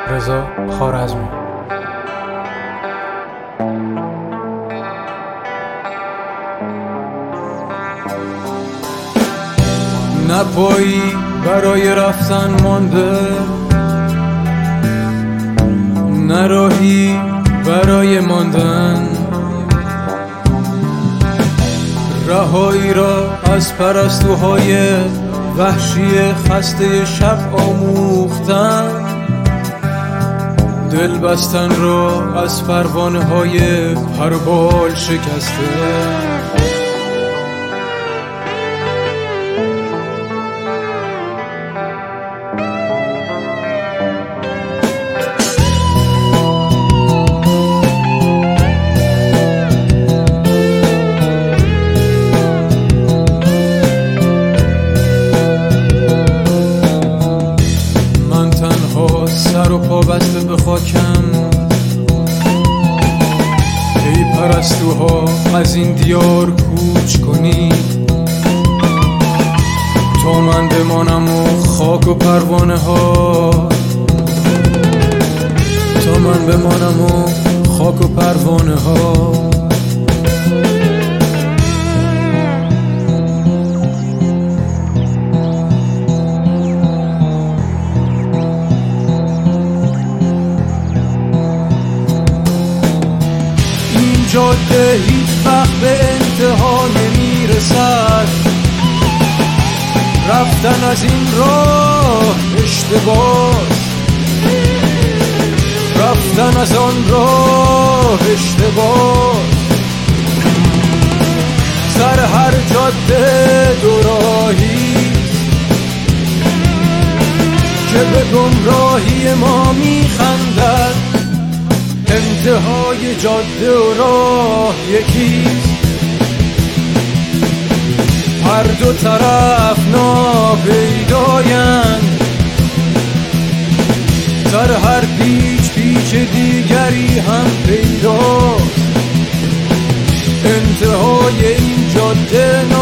رضا خوارزمی. نه پایی برای رفتن مانده، نه راهی برای ماندن، رهایی را از پرستوهای وحشی خسته شب آموختن، دل بستن را از پروانه های پربال شکسته. سر و پا بسته به خاکم، ای پرستوها از این دیار کوچ کنید تا من بمانم و خاک و پروانه ها، تا من بمانم و خاک و پروانه ها. جاده هیچ وقت به انتها نمیرسد، رفتن از این راه اشتباس، رفتن از آن راه اشتباس. سر هر جاده دو راهی که به گمراهی ما میخندد، انتهای جاده و راه یکیست، هر دو طرف ناپیدایند، در هر پیچ پیچ دیگری هم پیداست، انتهای این جاده